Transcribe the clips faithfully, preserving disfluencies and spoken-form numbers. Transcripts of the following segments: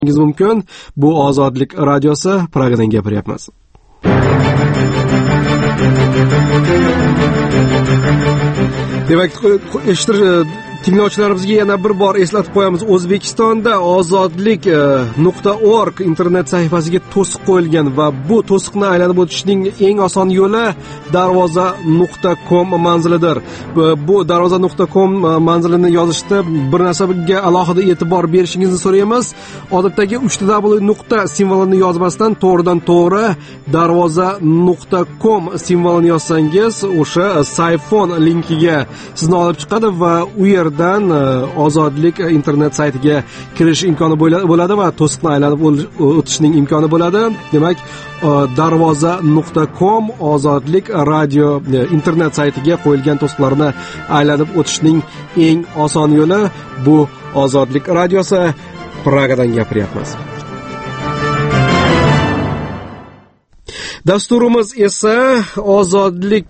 mumkin. Bu Ozodlik radiosi, Pragadan gapiryapmiz. Demak, eshitish tinglovchilarimizga yana bir bor eslatib qo'yamiz. O'zbekistonda ozodlik nuqta org internet sahifasiga to'siq qo'yilgan va bu to'siqni aylanib o'tishning eng oson yo'li darvoza nuqta com manzilidir. Bu darvoza nuqta com manzilini yozishda bir narsaga alohida e'tibor berishingizni so'raymiz. Odatdagi uchta w nuqta simvolini yozmasdan to'g'ridan to'g'ri darvoza nuqta com simvolini yozsangiz, o'sha sayfon linkiga sizni olib chiqadi va u yer dan Ozodlik internet saytiga kirish imkoni bo'ladi va to'siqni aylanib o'tishning imkoni bo'ladi. Demak, darvoza nuqta com Ozodlik radio internet saytiga qo'yilgan to'siqlarni aylanib o'tishning eng oson yo'li. Bu Ozodlik radiosi, Pragadan gapiryapmiz. Dasturimiz esa Ozodlik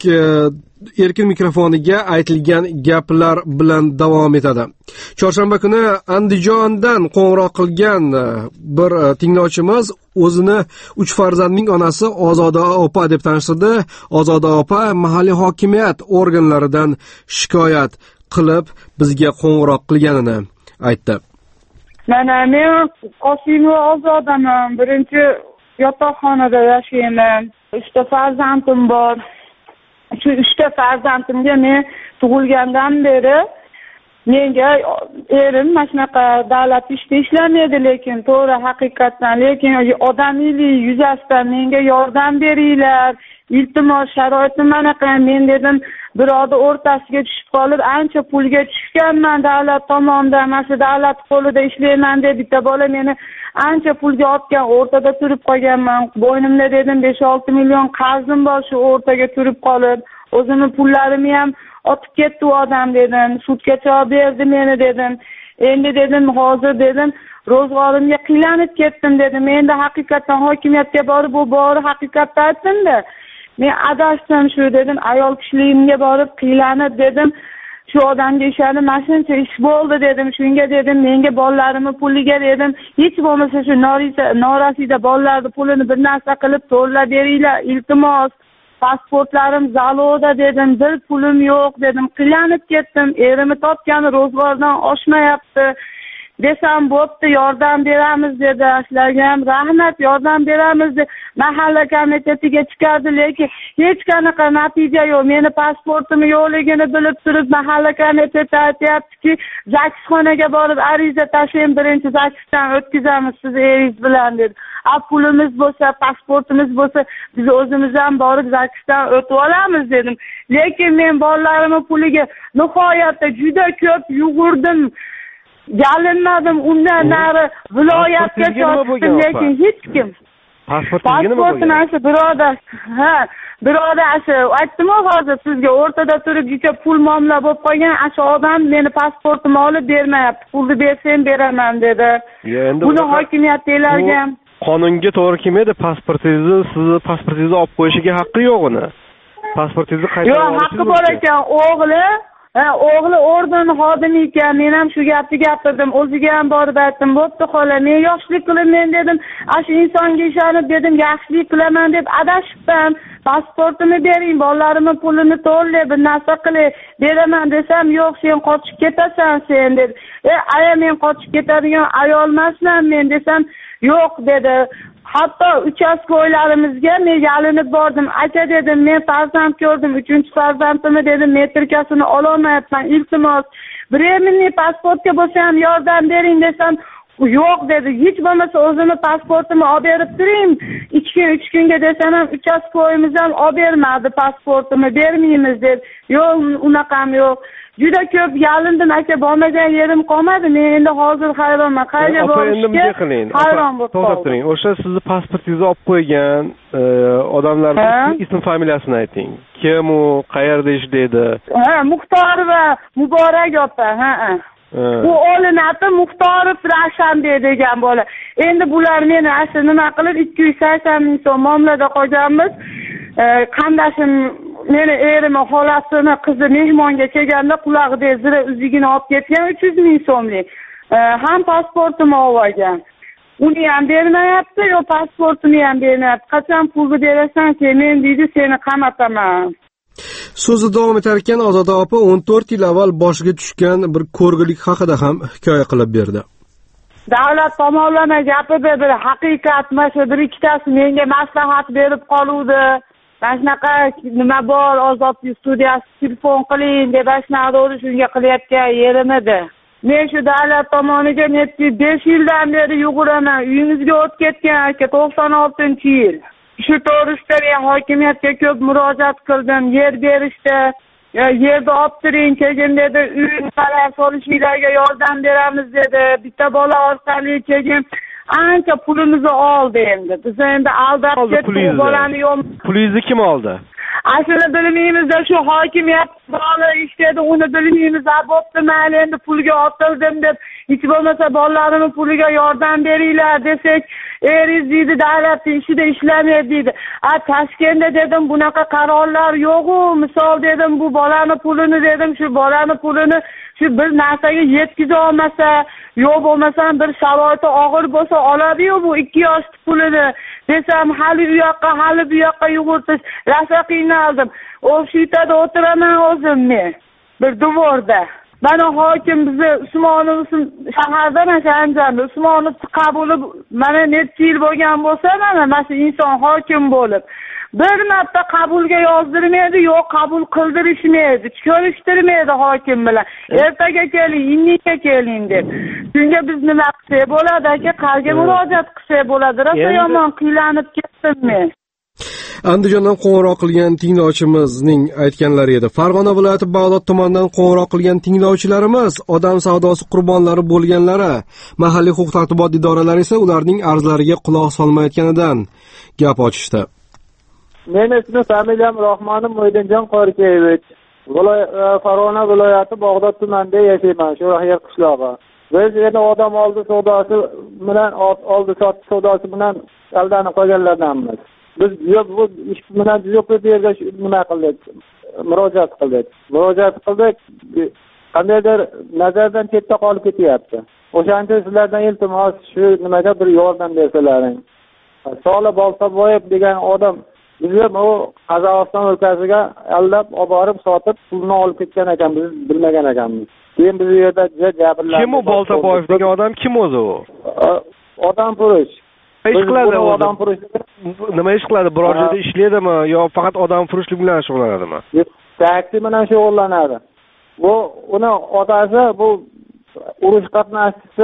erkin mikrofoniga aytilgan gaplar bilan davom etadi. Chorshanba kuni Andijondan qo'ng'iroq qilgan bir tinglovchimiz o'zini uch farzandning onasi Ozoda opa deb tanishtirdi. Ozoda opa mahalliy hokimiyat organlaridan shikoyat qilib bizga qo'ng'iroq qilganini aytdi. Mana men Qosimova Ozodaman. Birinchi yotoqxonada yashayman. Uchta farzandim bor. Shu uchta farzandimga men tug'ilgandan beri menga erim mana shunaqa davlat ishda ishlamaydi, lekin to'g'ri haqiqatdan, lekin odamiylik yuzasidan menga yordam beringlar. Iltimos, sharoitim manaqa. Men dedim, birovni o'rtasiga tushib qolib, ancha pulga tushganman davlat tomonidan. Mana shu davlat qo'lida ishlayman deb bitta bola meni ancha pulga otgan, o'rtada turib qolganman. Bo'ynimda dedim besh olti million qarzim bor, shu o'rtaga turib qolib, o'zini pullarimni ham otib ketdi u odam dedim. Sudga javob berdi meni dedim. Endi dedim, hozir dedim, ro'zg'orimga qiynalib ketdim dedim. Endi haqiqatan hokimiyatga borib, bu bori haqiqatni aytdim-da. Men adashdim shu dedim, ayol kishiligimga borib qiynalib dedim. Shu odamga ishonib, mana shuncha ish bo'ldi dedim. Shunga dedim, menga bolalarimni puliga dedim, hech bo'lmasa shu norasida bolalarni pulini bir narsa qilib to'lab beringlar, iltimos. Pasportlarim zaloda dedim, bir pulim yo'q dedim. Qiynalib ketdim. Erimni topgani ro'zg'ordan oshmayapti. Desam bo'pti, yordam beramiz dedi. Sizlarga ham rahmat, yordam beramiz deb mahalla komitetiga chiqardi, lekin hech qanaqa natija yo'q. Meni pasportim yo'qligini bilib turib mahalla komiteti aytayaptiki, zakisxonaga borib ariza tashlang, birinchi zakisdan o'tkazamiz siz eringiz bilan dedi. A pulimiz bo'lsa, pasportimiz bo'lsa, biz o'zimiz ham borib zakisdan o'tib olamiz dedim. Lekin men bolalarimning puliga nihoyatda juda ko'p yugurdim. Yalinmadim, undan nari viloyatga chopdim, lekin hech kim. Pasportim asli birodar, ha, birodar asli aytdim-ku hozir sizga, o'rtada turib juda pul muomala bo'lib qolgan, asli odam meni pasportimni olib bermayapti. Pulni bersam beraman dedi. Buni hokimiyatdagilarga ham qonunga to'g'ri kelmaydi. Pasportingizni, sizni pasportingizni olib qo'yishiga haqqi yo'q uni. Pasportingizni qaytarib olishingiz yo'q, haqqi bor ekan, o'g'li Ha, o'g'li orden xodimi ekan. Men ham shu gapni gapirdim. O'ziga ham borib aytdim, bo'pti xola, men yoshlik qilaman dedim. Ashu insonga ishonib dedim, yaxshilik qilaman deb adashibman. Pasportimni bering, bolalarimning pulini to'lay, bir narsa qilay. Beraman desam, yo'q, sen qochib ketasan sen dedi. E, aya men qochib ketadigan ayol emasman men desam, yo'q dedi. Hatto uchastkoylarimizga men yalinib bordim. Aka dedim, men farzand ko'rdim, uchinchi farzandimni dedim, metrikasini ololmayapman. Iltimos, временный pasportga bo'lsa ham yordam bering desam, yo'q dedi. Hech bo'lmasa o'zini pasportimni olib berib turing. ikki kun, uch kunga desam ham uchastkoyimiz ham olib bermadi, pasportimni bermaymiz dedi. Yo'q, unaqam yo'q. Juda ko'p yalindim, aka, bormagan yerim qolmadi. Men endi hozir hayronman. Qayerga borishga hayron bo'lib qoldim. O'sha sizni pasportingizni olib qo'ygan odamlarning ism familiyasini ayting. Kim u, qayerda ishlaydi? Ha, Muxtorova Muborak opa, ha. U olinati Muxtorov Ravshanbek degan bola. Endi bular meni asli nima qilib ikki yuz sakson ming so'm muomalada qolganmiz. Qandashim meni erim xolasini qizi mehmonga kelganda qulog'ida zira uzugini olib ketgan uch yuz ming so'mlik. Ham pasportimni olib olgan. uni ham bermayapti, yo pasportini ham bermayapti. Qachon pulni berasan sen, men deydi seni qamataman. So'zi davom etar ekan Ozoda opa o'n to'rt yil avval boshiga tushgan bir ko'rgilik haqida ham hikoya qilib berdi. Davlat tomonlama gapida bir haqiqat, mana shu bir ikkitasi menga maslahat berib qoluvdi. Mana shunaqa nima bor, Ozodlik studiyasi telefon qiling deb ashnaqa shunga qilayotgan yerim edi. Men shu davlat tomoniga nechi besh yildan beri yuguraman. Uyingizga o'tib ketgan aka to'qson oltinchi yil. Shu to'g'risida men hokimiyatga ko'p murojaat qildim. Yer berishdi. Yerda olib turing, keyin dedi, uylar solishinglarga yordam beramiz dedi. Bitta bola orqali keyin ancha pulimizni oldi endi. Biz endi aldab ketdik, bolani yo'q. Pulingizni kim oldi? Ashuni bilmaymiz-da, shu hokimiyat bola ishladi, uni bilmaymiz. Bo'pti, mayli endi pulga otildim deb, hech bo'lmasa bolalarimni puliga yordam beringlar desak, eriz deydi, davlat ishida ishlamaydi deydi. A Toshkentda dedim, bunaqa qarorlar yo'q-ku. Misol dedim, bu bolani pulini dedim, shu bolani pulini shu bir narsaga yetkiza olmasa, yo'q bo'lmasa bir sharoiti og'ir bo'lsa oladi-yu bu ikki yosh pulini desam, hali u yoqqa, hali bu yoqqa yugurtish, rosa qiynaldim. O shu yerda o'tiraman o'zim men, bir devorda. Mana hokim bizni Usmonov shahardan Andijonda Usmonov qabuli mana necha yil bo'lgan bo'lsa, mana mana shu inson hokim bo'lib bir marta qabulga yozdirmaydi, yo'q qabul qildirishmaydi, ko'rishtirmaydi hokim bilan. Ertaga keling, indinga keling deb. Shunga biz nima qilsak bo'ladi aka, qayerga murojaat qilsak bo'ladi? Rosa yomon qiylanib ketdim men. Andijondan qo'ng'iroq qilgan tinglovchimizning aytganlari edi. Farg'ona viloyati Bag'dod tomonidan qo'ng'iroq qilgan tinglovchilarimiz odam savdosi qurbonlari bo'lganlari, mahalliy huquq-tartibot idoralari esa ularning arzlariga quloq solmayotganidan gap ochishdi. Men ismim familiyam Rahmonov Mo'ydinjon Qorkeyevich. Farg'ona viloyati Bag'dod tumanida yashayman, shu yer qishlog'i. Biz endi odam oldi savdosi bilan oldi sotish savdosi bilan aldanib qolganlardanmiz. Biz yo'q bu ish bilan yo'q bu yerga nima qildik? Murojaat qildik. Murojaat qildik. Qandaydir nazardan chetda qolib ketyapti. O'shanda sizlardan iltimos shu nimaga bir yordam bersalaring. Solih Boltaboyev degan odam bizni bu Qozog'iston o'lkasiga aldab, olib borib sotib, pulni olib ketgan ekan, biz bilmagan ekanmiz. Keyin biz bu yerda jabrlandik. Kim u Boltaboyev degan odam? Kim o'zi u? Odam furush. Ish qiladi odam furush. Nima ish qiladi? Biror joyda ishlaydimi yo faqat odam furushlik bilan shug'ullanadimi? Taksi bilan shug'ullanadi. Bu uni otasi bu urush qatnashchisi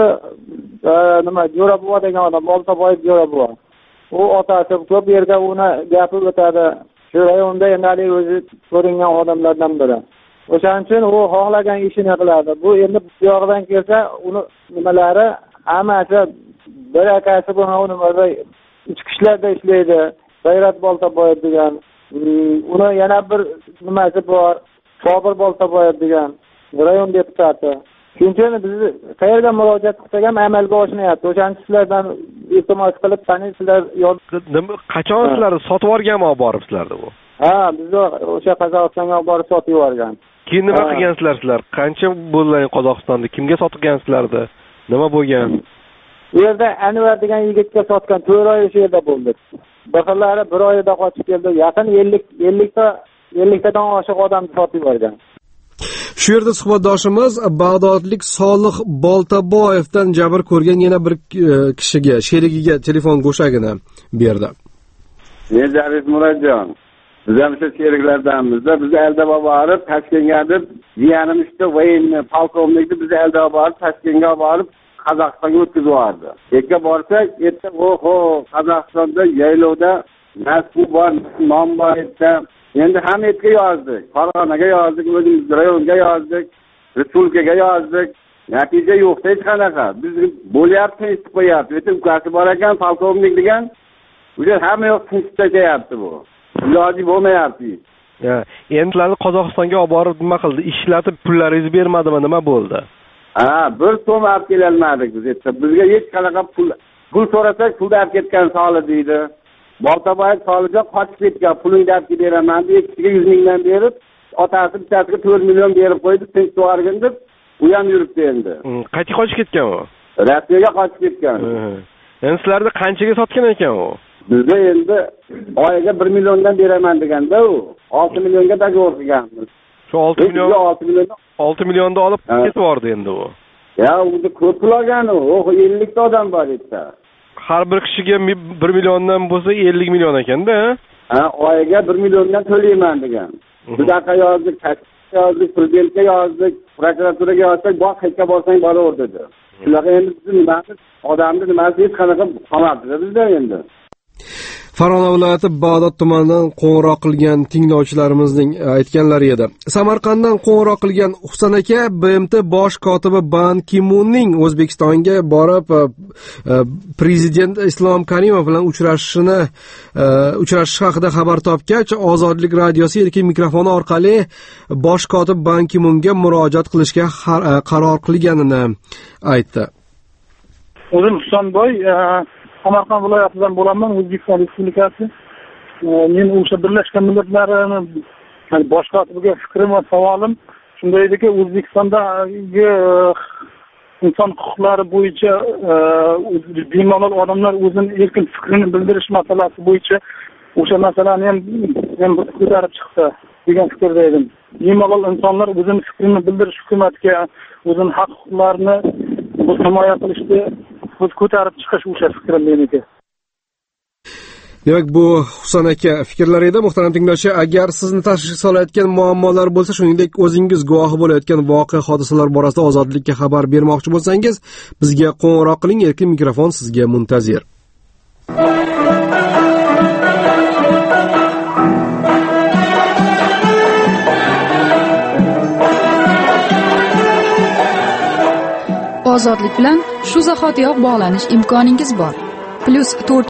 nima Jo'rabuva degan odam, Boltaboyev Jo'rabuva. U otasi ko'p yerga uni gapirib o'tadi. Shu rayonda endi o'zi ko'ringan odamlardan biri. O'shaning uchun u xohlagan ishini qiladi. Bu endi bu yoqdan kelsa, uni nimalari hammasi bir akasi buni nimada ichki ishlarda ishlaydi. G'ayrat Boltaboyev degan. Uni yana bir nimasi bor. Sobir Boltaboyev degan rayon deputati. Shunchaki biz qayerga murojaat qilsak ham amalga oshmayapti. O'shaning sizlardan iltimos qilib, qani sizlar qachon sizlarni sotib olganmi olib boribsizlarda bu? Ha, biz o'sha Qozog'istonga olib borib sotib yuborgan. Keyin nima qilgansizlar sizlar? Qancha bo'lgan Qozog'istonda? Kimga sotgansizlarda? Nima bo'lgan? Bu yerda Anvar degan yigitga sotgan, to'rt oy o'sha yerda bo'ldi. Baqirlari bir oyda qochib keldi. Yaqin ellik ellik ta ellik tadan oshiq odamni sotib yuborgan. Shu yerda suhbatdoshimiz Bag'dodlik Solih Boltaboyevdan jabr ko'rgan yana bir kishiga, sherigiga telefon go'shagini berdi. Men Jarif Murodjon. Biz ham shu sheriklardanmiz. Biz aldab borib Toshkentga deb jiyanim ishda voyenniy polkovnikni biz aldab borib Toshkentga borib Qozog'istonga o'tkazib yubordi. Yerga borsak, erta oho, Qozog'istonda yaylovda nasib bor, nom bor edi. Endi hammaga yozdik, Farg'onaga yozdik, o'zimiz rayonga yozdik, respublikaga yozdik. Natija yo'q hech qanaqa. Biz bo'lyapti, eshitib qo'yapti. O'tib ukasi bor ekan, polkovnik degan. Ular hamma yoq tinchlayapti bu. Iloji bo'lmayapti. Ya, endi Qozog'istonga olib borib nima qildi? Ishlatib pullaringizni bermadimi, nima bo'ldi? Ha, bir so'm olib kelolmadik biz. Bizga hech qanaqa pul pul so'rasak, pulni olib ketgan Solih deydi. Boltaboyev Solihga qochib ketgan, pulingni olib beraman deb ikkiga yuz mingdan berib, otasi bittasiga to'rt million berib qo'ydi, tinch to'g'argin deb, u ham yuribdi endi. Qayerga qochib ketgan u? Rossiyaga qochib ketgan. Endi sizlarda qanchaga sotgan ekan u? Bizga endi oyiga bir milliondan beraman deganda u olti millionga dogovor qilganmiz. Shu olti million olti million olti millionda olib ketib bordi endi u. Ya, u ko'p pul olgan u. O ellik ta odam bor edi. Har bir kishiga bir milliondan bo'lsa ellik million ekanda. Ha, oyiga bir milliondan to'layman degan. Bunaqa yozdik, tashkilotga yozdik, prezidentga yozdik, prokuraturaga yozsak, bu qayerga borsang bo'laver dedi. Shunaqa endi biz nimamiz, odamni nimasi hech qanaqa qolmadi bizda endi. Farg'ona viloyati Bag'dod tumanidan qo'ng'iroq qilgan tinglovchilarimizning aytganlari edi. Samarqanddan qo'ng'iroq qilgan Husan aka B M T bosh kotibi Ban Ki-munning O'zbekistonga borib prezident Islom Karimov bilan uchrashishini uchrashish haqida xabar topgach, Ozodlik radiosi erkin mikrofoni orqali bosh kotib Ban Ki-munga murojaat qilishga qaror qilganini aytdi. O'zim Husanboy Samarqand viloyatidan bo'laman, O'zbekiston Respublikasi. Men o'sha Birlashgan Millatlarning bosh kotibiga fikrim va savolim shunday ediki, O'zbekistondagi inson huquqlari bo'yicha bemalol odamlar o'zini erkin fikrini bildirish masalasi bo'yicha o'sha masalani ham ham ko'tarib chiqsa degan fikrda edim. Bemalol insonlar o'zini fikrini bildirish, hukumatga o'zini haq huquqlarini himoya qilishni biz ko'tarib chiqish o'sha fikrim meniki. Demak, bu Husan aka fikrlari edi. Muhtaram tinglovchi, agar sizni tashvish solayotgan muammolar bo'lsa, shuningdek o'zingiz guvohi bo'layotgan voqea hodisalar borasida ozodlikka xabar bermoqchi bo'lsangiz, bizga qo'ng'iroq qiling. Erkin mikrofon sizga muntazir. Ozodlik bilan shu zahotiyoq bog'lanish imkoningiz bor. Plus to'rt